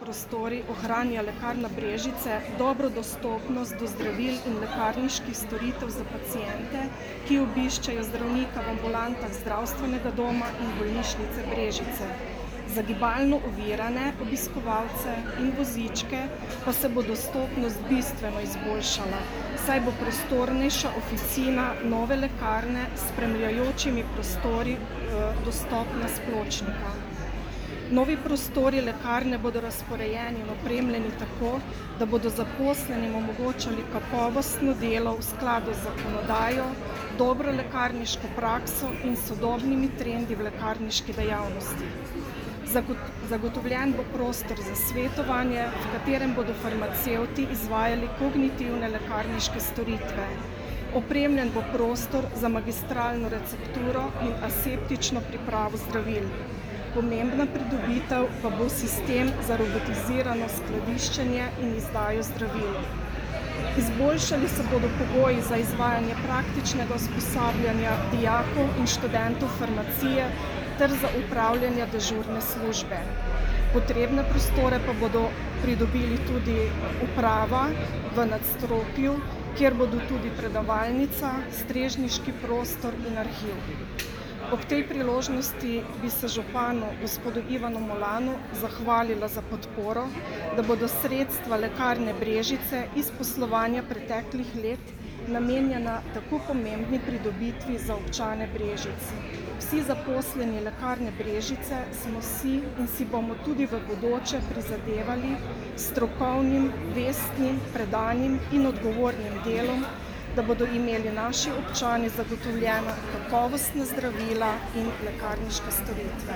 prostori ohranja Lekarna Brežice dobro dostopnost do zdravil in lekarniških storitev za paciente, ki obiščejo zdravnika v ambulantah zdravstvenega doma in bolnišnice Brežice. Za gibalno ovirane obiskovalce in vozičke pa se bo dostopnost bistveno izboljšala, saj bo prostornejša oficina nove lekarne s spremljajočimi prostori dostopna s pločnika. Novi prostori lekarne bodo razporejeni in opremljeni tako, da bodo zaposlenim omogočali kakovostno delo v skladu z zakonodajo, dobro lekarniško prakso in sodobnimi trendi v lekarniški dejavnosti. Zagotovljen bo prostor za svetovanje, v katerem bodo farmacevti izvajali kognitivne lekarniške storitve. Opremljen bo prostor za magistralno recepturo in aseptično pripravo zdravil. Pomembna pridobitev pa bo sistem za robotizirano skladiščenje in izdajo zdravil. Izboljšali se bodo pogoji za izvajanje praktičnega usposabljanja dijakov in študentov farmacije ter za upravljanje dežurne službe. Potrebne prostore pa bodo pridobili tudi uprava v nadstropju, kjer bodo tudi predavalnica, strežniški prostor in arhiv. Ob tej priložnosti bi se županu, gospodu Ivanu Molanu, zahvalila za podporo, da bodo sredstva Lekarne Brežice iz poslovanja preteklih let namenjena tako pomembni pridobitvi za občane Brežic. Vsi zaposleni Lekarne Brežice smo si in si bomo tudi v bodoče prizadevali s strokovnim, vestnim, predanim in odgovornim delom, da bodo imeli naši občani zagotovljena kakovostna zdravila in lekarniške storitve.